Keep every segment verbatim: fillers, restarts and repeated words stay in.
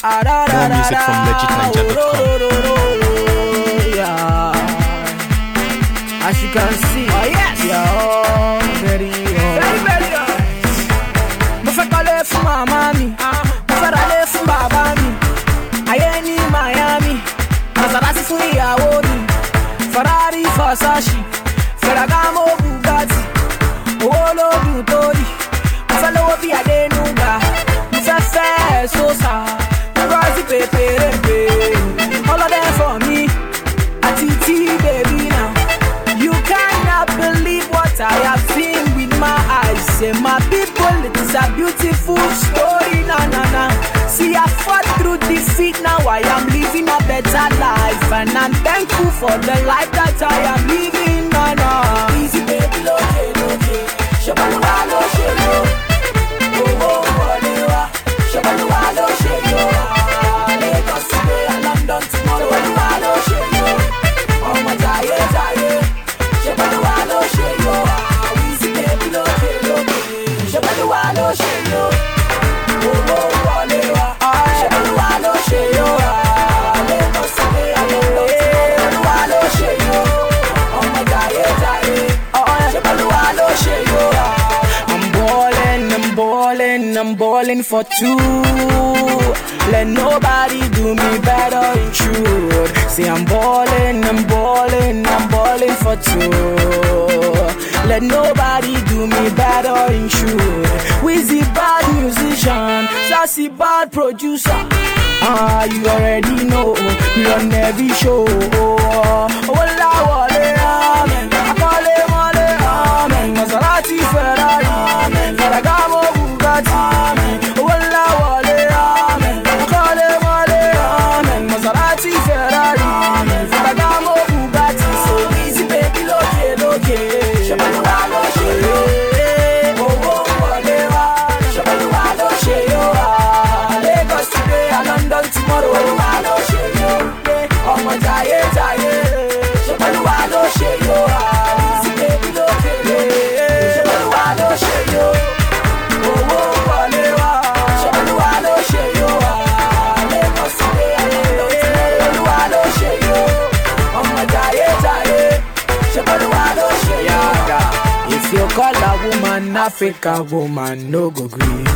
More music from legit ninja dot com. Yeah. As you can see, oh yes, yeah, very, very, very. Mufakale from Miami, Mufakale from Babami, Ayeni Miami, Maserati for Yawoni, Ferrari Versace, Ferragamo Bugatti, Olo Dutori, Mufalo Biadenuga, Mufafe Sosa. Pepe, all of them for me. Atiti, baby, now. You cannot believe what I have seen with my eyes. Say, my people, it is a beautiful story. Na na na. See, I fought through defeat. Now I am living a better life, and I'm thankful for the life that I am living. Na na. Easy, baby, loke, loke. Shabaluwa, lo, shelo. Oh, oh, walewa. Shabaluwa, lo, shelo. London tomorrow, and I don't share you. Oh, my tired, tired. Shabba do share you. We see baby, no share you. Shabba do share you. Oh, oh, walewa. Shabba do share you. Let us say, I don't know. Share you. Oh, my tired, tired. Shabba do share you. I'm ballin', I'm ballin', I'm ballin' for two. Let nobody do me better in truth. See, I'm ballin', I'm ballin', I'm ballin' for two. Let nobody do me better in truth. Wizzy bad musician, Sassy bad producer. Ah, you already know, we run every show. Oh, la, wale, amen. I call him wale, amen. Maserati, Ferrari, amen. Ferragamo, Bugatti, amen. Oh, la, wale, amen. Maserati, Ferrari, Ferragamo, Bugatti. So easy, baby, loke, loke. Shabaluwa, lo, shelo. Oh, oh, walewa. Shabaluwa, lo, shelo. Lagos today, and London tomorrow. Shabaluwa, lo, shelo. Oh, my tired, tired. Shabaluwa, lo, shelo. Easy, baby, loke, loke. Shabaluwa, lo, shelo. Oh, oh, walewa. Shabaluwa, lo, shelo. Lagos today, and London. If you call a woman Africa woman, no go green.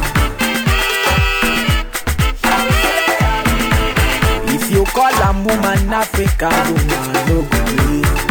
If you call a woman Africa woman, no go green.